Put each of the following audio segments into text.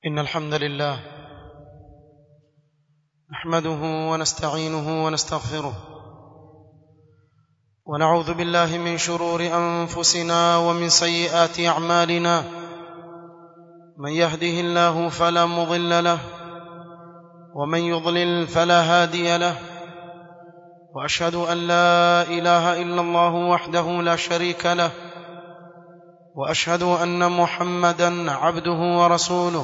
إن الحمد لله نحمده ونستعينه ونستغفره ونعوذ بالله من شرور أنفسنا ومن سيئات أعمالنا من يهده الله فلا مضل له ومن يضلل فلا هادي له وأشهد أن لا إله إلا الله وحده لا شريك له وأشهد أن محمدًا عبده ورسوله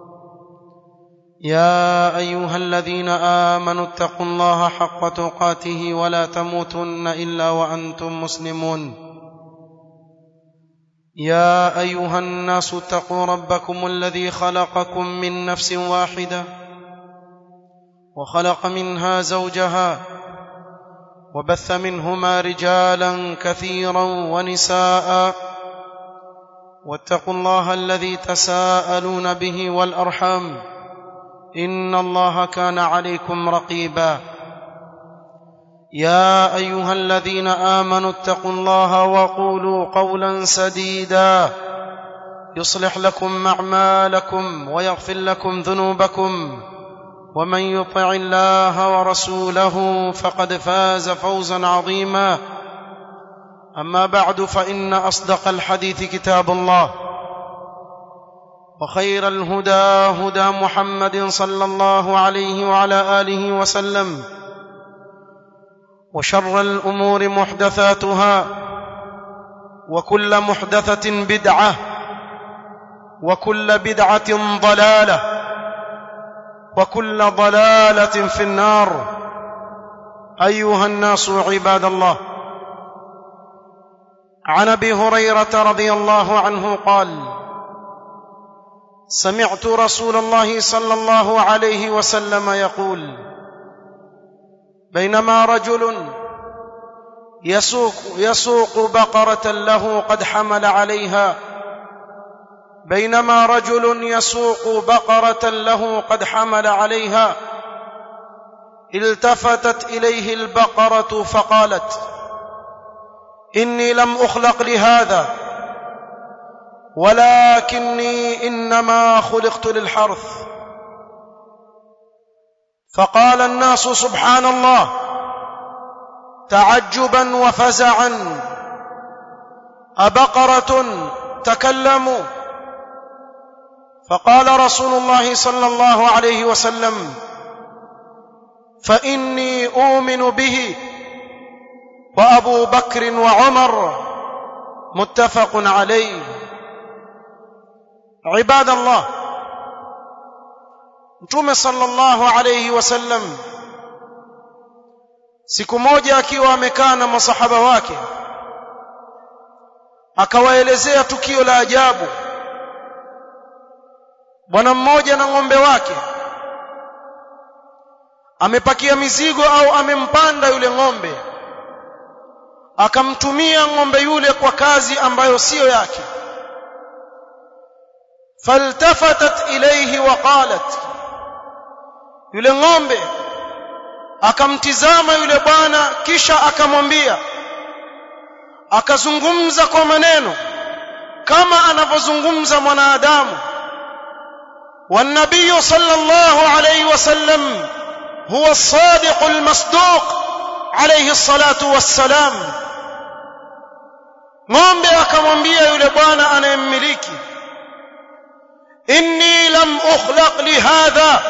يا أيها الذين آمنوا اتقوا الله حق تقاته ولا تموتن إلا وأنتم مسلمون يا أيها الناس اتقوا ربكم الذي خلقكم من نفس واحدة وخلق منها زوجها وبث منهما رجالا كثيرا ونساء واتقوا الله الذي تساءلون به والأرحام إن الله كان عليكم رقيبا يا أيها الذين آمنوا اتقوا الله وقولوا قولا سديدا يصلح لكم أعمالكم ويغفر لكم ذنوبكم ومن يطع الله ورسوله فقد فاز فوزا عظيما أما بعد فإن أصدق الحديث كتاب الله وخير الهدى هدى محمد صلى الله عليه وعلى آله وسلم وشر الأمور محدثاتها وكل محدثة بدعة وكل بدعة ضلالة وكل ضلالة في النار أيها الناس عباد الله عن أبي هريرة رضي الله عنه قال سمعت رسول الله صلى الله عليه وسلم يقول بينما رجل يسوق بقرة له قد حمل عليها بينما رجل يسوق بقرة له قد حمل عليها التفتت إليه البقرة فقالت إني لم أخلق لهذا ولكني إنما خلقت للحرث فقال الناس سبحان الله تعجبا وفزعا أبقرة تكلم فقال رسول الله صلى الله عليه وسلم فإني أؤمن به وأبو بكر وعمر متفق عليه. عباد الله Mtume sallallahu alayhi wasallam siku moja akiwa amekaa na masahaba wake akawaelezea tukio la ajabu. Bwana mmoja na ng'ombe wake amepakia mizigo au amempanda yule ng'ombe, akamtumia ng'ombe yule kwa kazi ambayo siyo yake. faltafatat ilayhi wa qalat, yule ng'ombe akamtizama yule bwana kisha akamwambia, akazungumza kwa maneno kama anavyozungumza mwanadamu. والنبي صلى الله عليه وسلم هو الصادق المصدوق عليه الصلاة والسلام. ng'ombe akamwambia yule bwana anayemmiliki, inni lam ukhlaq lihadha,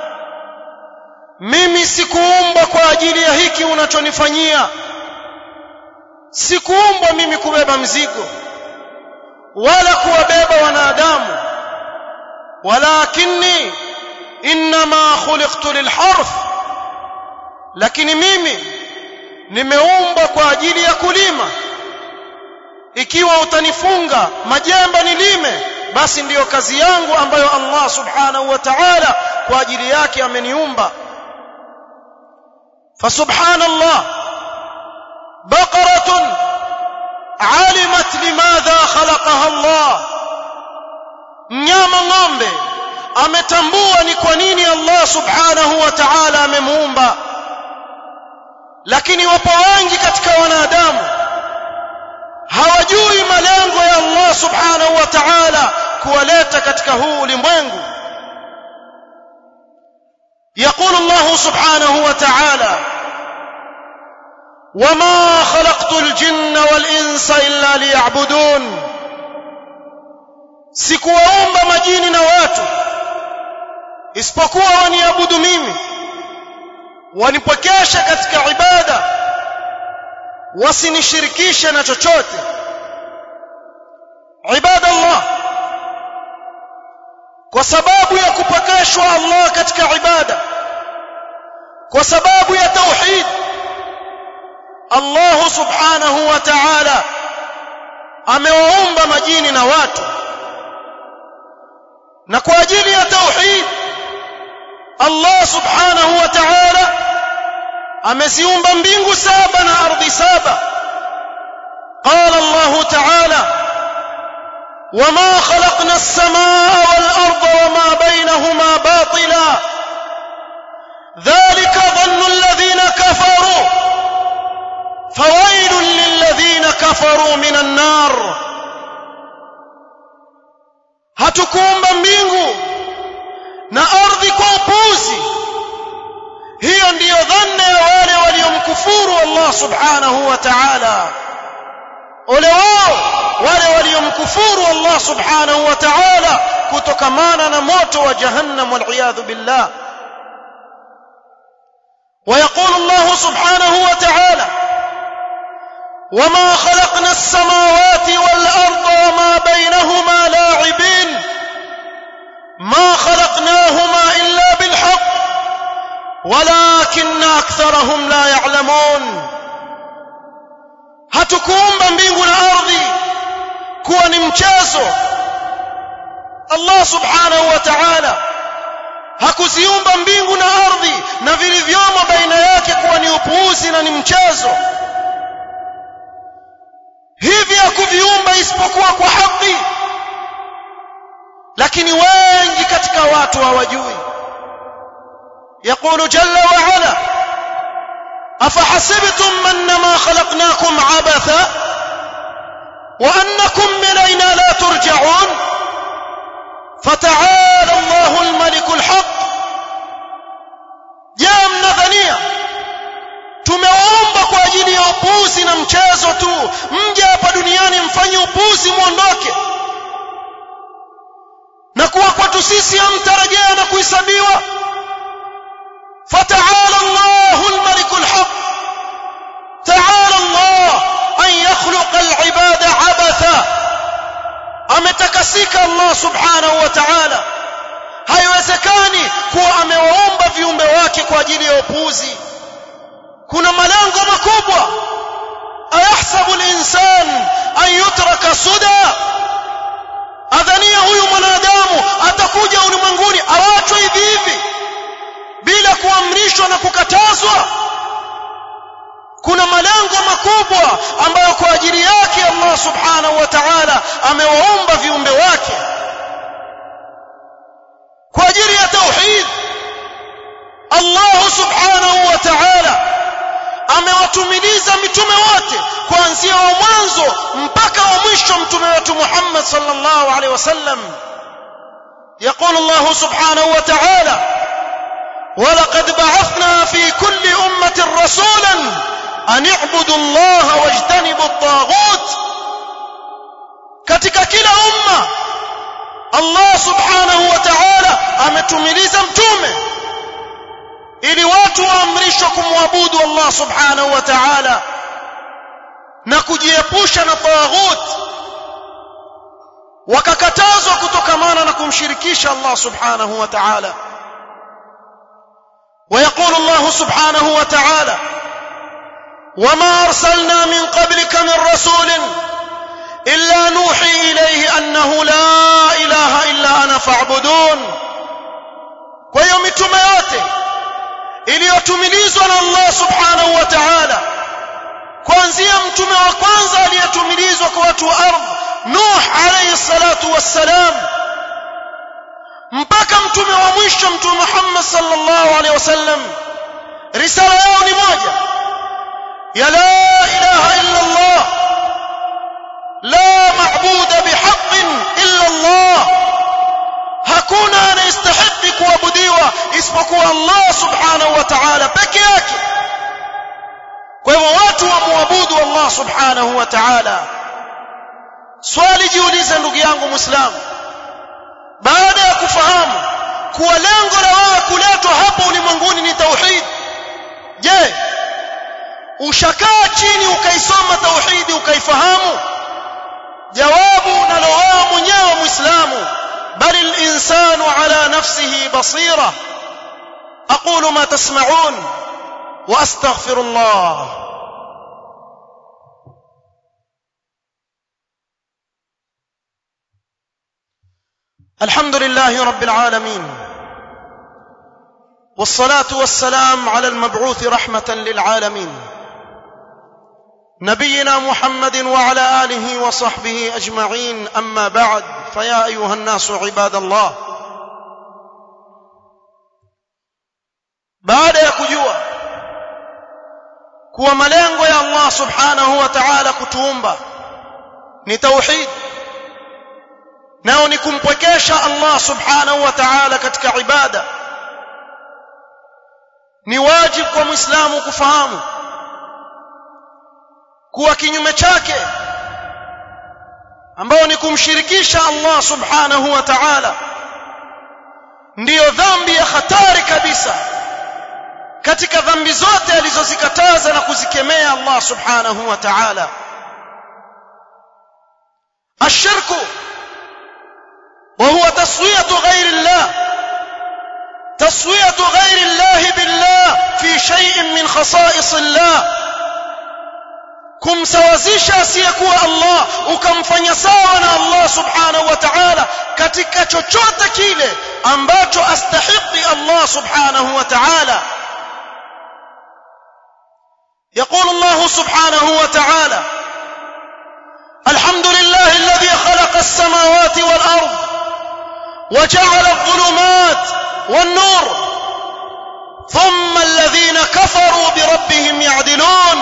mimi sikuumbwa kwa ajili ya hiki unachonifanyia. Sikuumbwa mimi kubeba mzigo wala kuwabeba wanadamu, walakinni inma khuliqtu lilharth, lakini mimi nimeumbwa kwa ajili ya kulima. Ikiwa utanifunga majemba nilime, basi ndiyo kazi yangu ambayo Allah subhanahu wa ta'ala kwa ajili yake ameniumba. Fasubhanallah, baqaratun alimat limadha khalaqaha Allah, mnyama ng'ombe ametambua ni kwa nini Allah subhanahu wa ta'ala amemuumba. Lakini wapo wengi katika wanadamu hawajui malengo ya Allah subhanahu wa ta'ala kuwaleta katika huu ulimwengu. Allah subhanahu wa ta'ala, wama khalaqtul jinna wal insa illa liya'budun, sikuwaumba majini na watu isipokuwa waniabudu mimi, wanipokesha katika ibada, wasinishirikishe na chochote. Ibadallah, kwa sababu ya kupokeshwa Allah katika ibada, kwa sababu ya tauhid, Allah subhanahu wa ta'ala amewaumba majini na watu, na kwa ajili ya tauhid Allah subhanahu wa ta'ala ameziumba mbingu saba na ardhi saba. Qala Allah ta'ala, wama khalaqna as-samaa wal arda wama baynahuma batila dhalika dhannu alladhina kafaru fawailun lilladhina kafaru minan nar. Hatukuumba mbingu na ardhi kwa upuzi. Hiyo ndiyo dhanna ya wale waliomkufuru Allah subhanahu wa ta'ala. Ole wao wale waliomkufuru Allah subhanahu wa ta'ala kutokamana na moto wa jahannam wal iyadhu billah. ويقول الله سبحانه وتعالى وما خلقنا السماوات والأرض وما بينهما لاعبين ما خلقناهما إلا بالحق ولكن أكثرهم لا يعلمون. hatukuumba mbingu na ardhi kuwa ni mchezo. Allah subhanahu wa ta'ala hakuziumba mbingu na ardhi na vilivyomo baina yake kuwa ni upuuzi na ni mchezo. Hivi hakuviumba isipokuwa kwa haki, lakini wengi katika watu hawajui. يقول جل وعلا أفحسبتم أنما خلقناكم عبثا وأنكم إلينا لا ترجعون فتعالى الله الملك الحق. جاء mnadhania tumewaumba kwa ajili ya upuzi na mchezo tu, mje hapa duniani mfanye upuzi muondoke, na kuwa kwetu sisi hamtarejea na kuhesabiwa. فتعالى الله الملك الحق. تعالى الله أن يخلق العباد عبثا. ametakasika Allah subhanahu wa ta'ala, haiwezekani kuwa amewaumba viumbe wake kwa ajili ya upuzi. kuna malengo makubwa. ayahsabu al-insan an yutraka suda, adhania huyu mwanadamu atakuja ulimwenguni awachwe hivi hivi bila kuamrishwa na kukatazwa? kuna malengo makubwa ambayo kwa ajili yake Allah subhanahu wa ta'ala amewaumba viumbe wake, kwa ajili ya tauhid. Allah subhanahu wa ta'ala amewatumiliza mitume wote kuanzia wa mwanzo mpaka wa mwisho, mtume wetu Muhammad sallallahu alaihi wasallam. يقول الله سبحانه وتعالى ولقد بعثنا في كل أمة رسولا أن اعبدوا الله واجتنبوا الطاغوت. katika kila umma Allah subhanahu wa ta'ala ametumiliza mtume ili watu waamrishwe kumwabudu Allah subhanahu wa ta'ala na kujiepusha na taghut, wakakatazwa kutokamana na kumshirikisha Allah subhanahu wa ta'ala. ويقول الله سبحانه وتعالى وما أرسلنا من قبلك من رسول إلا نوحي إليه أنه لا إله إلا أنا فاعبدون. kwa hiyo mitume yote iliyotumilizwa na Allah subhanahu wa ta'ala, kuanzia mtume wa kwanza aliyetumilizwa kwa watu wa ardhi Nuh alayhi salatu wassalam, mpaka mtume wa mwisho mtume Muhammad sallallahu alaihi wasallam, risala yao ni moja ya la ilaha illa Allah, la ma'buda bihaqqin illa Allah. hakuna anayestahili kuabudiwa isipokuwa Allah subhanahu wa ta'ala peke yake. Kwa hivyo watu waabudu Allah subhanahu wa ta'ala. Swali jiulize ndugu yangu Muislamu, baada ya kufahamu kuwa lengo la wewe kuletwa hapa ulimwenguni ni tauhid, je, ushakaa chini ukaisoma tauhidi ukaifahamu? Jawabu nalo wewe mwenyewe Muislamu, bal al-insanu ala nafsihi basira. aqulu ma tasma'un wa astaghfirullah. الحمد لله رب العالمين، والصلاة والسلام على المبعوث رحمة للعالمين نبينا محمد وعلى آله وصحبه أجمعين. أما بعد، فيا أيها الناس عباد الله، baada ya kujua kuwa malengo ya Allah subhanahu wa ta'ala kutuumba ni tauhid, nao ni kumpwekesha Allah subhanahu wa ta'ala katika ibada, ni wajibu kwa Muislamu kufahamu kuwa kinyume chake ambao ni kumshirikisha Allah subhanahu wa ta'ala ndiyo dhambi ya hatari kabisa katika dhambi zote alizozikataza na kuzikemea Allah subhanahu wa ta'ala. Ashirku وهو تسوية غير الله، تسوية غير الله بالله في شيء من خصائص الله، kumsawazisha asiyekuwa Allah ukamfanya sawa na Allah subhanahu wa ta'ala katika chochote kile ambacho astahiki Allah subhanahu wa ta'ala. يقول الله سبحانه وتعالى: الحمد لله الذي خلق السماوات والأرض وجعل الظلمات والنور ثم الذين كفروا بربهم يعدلون.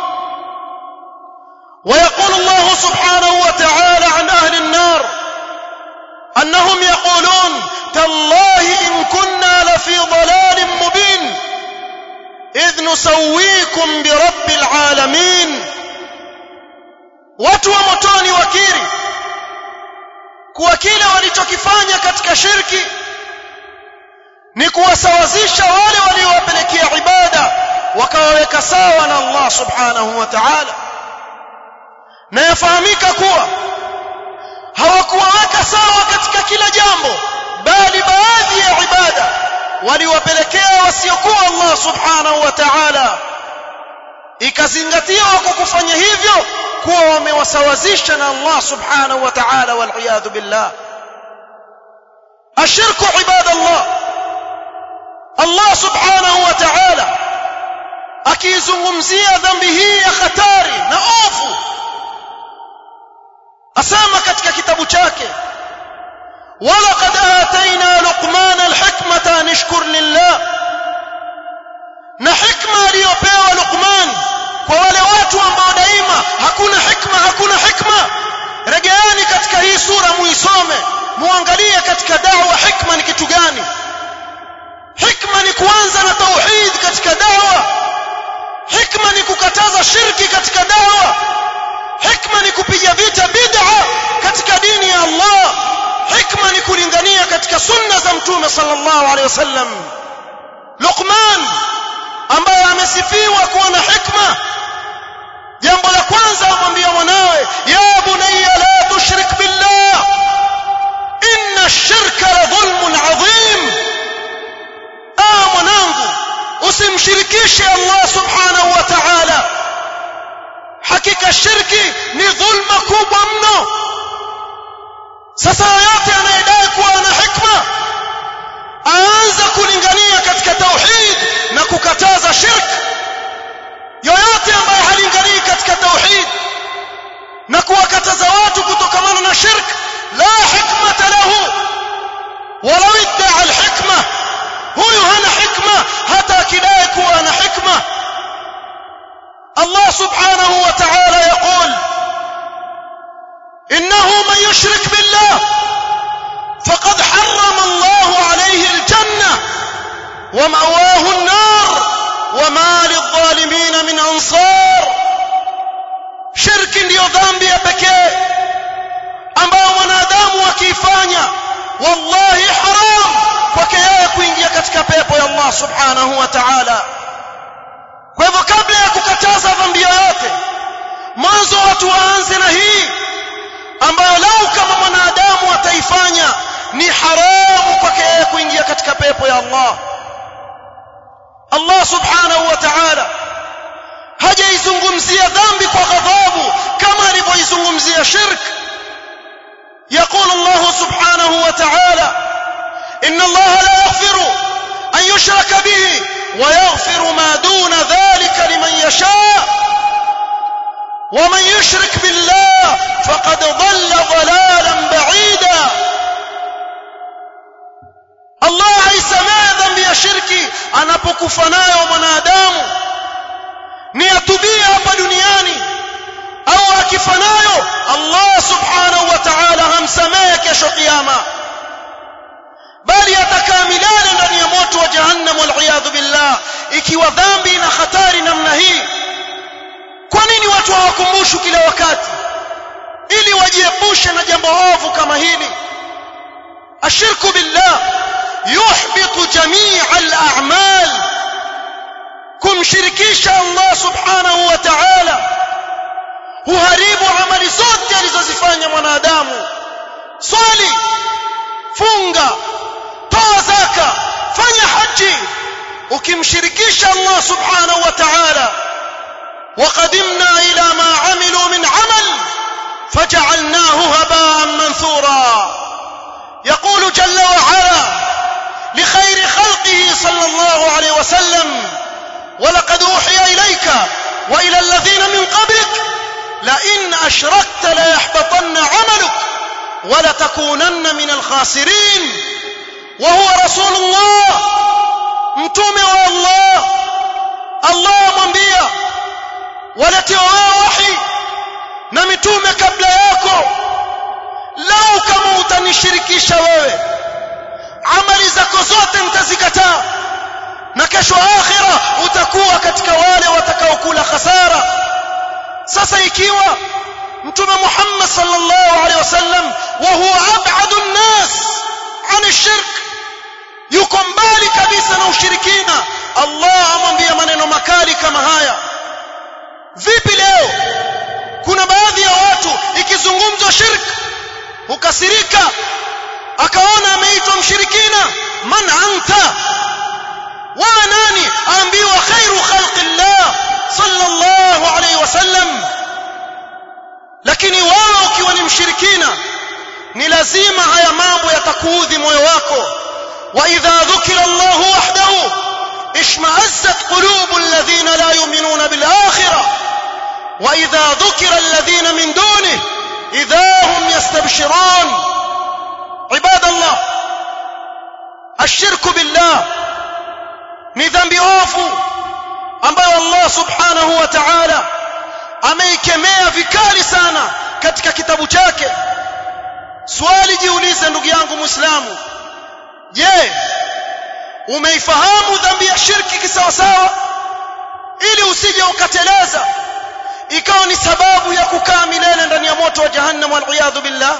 ويقول الله سبحانه وتعالى عن أهل النار أنهم يقولون: تالله إن كنا لفي ضلال مبين إذ نسويكم برب العالمين. watu wa motoni wakiri kuwa kile walichokifanya katika shirki ni kuwasawazisha wale waliowapelekea ibada wakawaweka sawa na Allah subhanahu wa ta'ala, na yafahamika kuwa hawakuwaweka sawa katika kila jambo, bali baadhi ya ibada waliwapelekea wasiokuwa Allah subhanahu wa ta'ala, ikazingatiwa kwa kufanya hivyo kuwa wamewasawazisha na Allah subhanahu wa ta'ala, wal iyadhu billah. ashirku ibadallah, Allah subhanahu wa ta'ala akizungumzia dhambi hii ya hatari na ovu asema katika kitabu chake: walaqad atayna luqmana alhikmata an yashkur lillah. na hikma aliyopewa Luqman kwa wale watu ambao daima hakuna hikma, regeani katika hii sura muisome, muangalie katika da'wa hikma ni kitu gani. Hikma ni kuanza na tauhid katika da'wa, hikma ni kukataza shirki katika da'wa, hikma ni kupiga vita bid'a katika dini ya Allah, hikma ni kulingania katika sunna za mtume sallallahu alaihi wasallam. Luqman ambaye amesifiwa kuwa na hikma, jambo la kwanza amwambia mwanawe: ya bunayya la tushrik billah inna ash-shirka la dhulmun adhim. mwanangu, usimshirikishe Allah subhanahu wa ta'ala, hakika shirki ni dhulma kubwa mno. Sasa yote anayedai kuwa na hikma aanza kulingania katika tauhid na kukataza shirki. Yoyote ambaye halinganii katika tauhid na kuwakataza watu kutokamana na shirki, la hikmata lahu walau idda'a al-hikma, huyu hana hikma hata akidai kuwa na hikma. Allah subhanahu wa ta'ala yaqul: innahu man yushrik billah faqad harrama Allahu alayhi al-jannah ومأواه النار وما للظالمين من أنصار. shirki ndio dhambi ya pekee ambayo mwanadamu akifanya wallahi haram kwake yeye kuingia katika pepo ya Allah subhanahu wa ta'ala. kwa hivyo kabla ya kukataza dhambi yoyote, mwanzo watu waanze na hii ambayo lau kama mwanadamu ataifanya ni haramu kwake yeye kuingia katika pepo ya Allah. Allah subhanahu wa ta'ala hajaizungumzia dhambi kwa ghadhabu kama alivyoizungumzia shirk. يقول الله سبحانه وتعالى إن الله لا يغفر أن يشرك به ويغفر ما دون ذلك لمن يشاء ومن يشرك بالله فقد ضل ضلالا بعيدا. الله haisamehe dhambi ya shirki anapokufa nayo mwanadamu, ni atubia hapa duniani au akifa nayo Allah subhanahu wa ta'ala hamsamehe kesho kiyama, bali atakaa milele ndani ya moto wa jahannam wal iyadhu billah. ikiwa dhambi ina hatari namna hii, kwa nini watu hawakumbushwi kila wakati ili wajiepushe na jambo ovu kama hili? ashirku billah yuhbitu jamii al-a'mal, kumshirikisha Allah subhanahu wa ta'ala huharibu amali zote alizozifanya mwanadamu. swali, funga, toa zaka, fanya haji, ukimshirikisha Allah subhanahu wa ta'ala. وقدمنا إلى ما عملوا من عمل فجعلناه هباء منثورا. يقول جل وعلا لخير خلقه صلى الله عليه وسلم ولقد أوحي إليك وإلى الذين من قبلك لئن أشركت ليحبطن عملك ولتكونن من الخاسرين. وهو رسول الله متومه والله. الله mwambia waletewa wahi na mitume kabla yako, lau kama utanishirikisha wewe amali zako zote nitazikataa na kesho akhira utakuwa katika wale watakaokula khasara. sasa ikiwa mtume Muhammad sallallahu alaihi wasallam wa huwa ab'adu an-nas 'an ash-shirk, yuko mbali kabisa na ushirikina, Allah amwambia maneno makali kama haya. Vipi leo kuna baadhi ya watu ikizungumzwa shirk hukasirika, akaona ameitwa mshirikina. man anta wa nani? aambiwa khairu khalqillah sallallahu alayhi wasallam. lakini wewe ukiwa ni mshirikina ni lazima haya mambo yatakuudhi moyo wako. wa idha dhukira Allah wahdahu ishma'azzat qulubul ladhina la yu'minuna bil akhirah wa idha dhukira alladhina min dunihi idha hum yastabshirun. ibadallah, ashirku billah ni dhambi ovu ambayo Allah subhanahu wa ta'ala ameikemea vikali sana katika kitabu chake. swali jiulize ndugu yangu Muislamu, je, umeifahamu dhambi ya shirki kisawasawa, ili usije ukateleza ikawa ni sababu ya kukaa milele ndani ya moto wa jahannam wal iyadhu billah?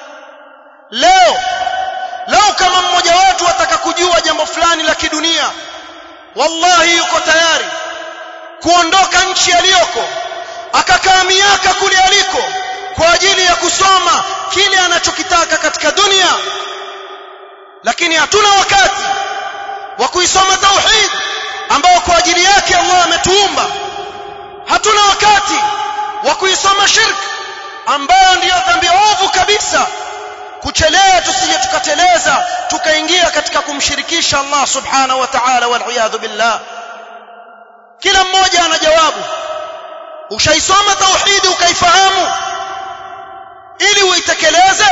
Leo kama mmoja wetu ataka kujua jambo fulani la kidunia, wallahi yuko tayari kuondoka nchi aliyoko akakaa miaka kule aliko kwa ajili ya kusoma kile anachokitaka katika dunia. lakini hatuna wakati wa kuisoma tauhid ambao kwa ajili yake Allah ametuumba. hatuna wakati wa kuisoma shirk ambayo ndiyo dhambi ovu kabisa. kuchelea tusije tukateleza tukaingia katika kumshirikisha Allah subhanahu wa ta'ala wal iyadhu billah. kila mmoja ana jawabu. ushaisoma tauhid ukaifahamu ili uitekeleze?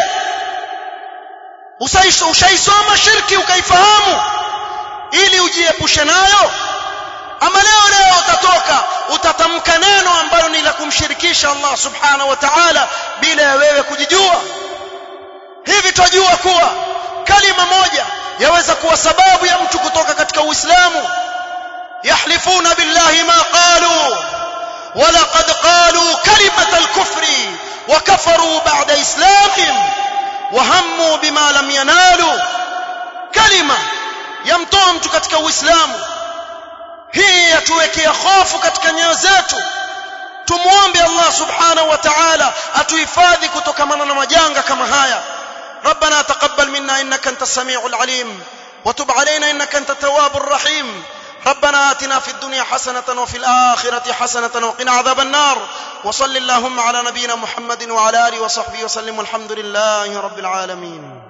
ushaisoma shirki ukaifahamu ili ujiepushe nayo? ama leo utatoka utatamka neno ambalo ni la kumshirikisha Allah subhanahu wa ta'ala bila ya wewe kujijua? hivi twajua kuwa kalima moja yaweza kuwa sababu ya mtu kutoka katika Uislamu. Yahlifuna billahi ma qalu wa laqad qalu kalimat al-kufri wa kafaru ba'da islamihim wa hammu bima lam yanalu. Kalima yamtoa mtu katika Uislamu. Hii yatuwekea hofu katika nyoyo zetu. Tumuombe Allah subhanahu wa ta'ala atuhifadhi kutokana na majanga kama haya. ربنا تقبل منا إنك أنت السميع العليم وتب علينا إنك أنت التواب الرحيم. ربنا آتنا في الدنيا حسنة وفي الآخرة حسنة وقنا عذاب النار. وصل اللهم على نبينا محمد وعلى آله وصحبه وسلم والحمد لله رب العالمين.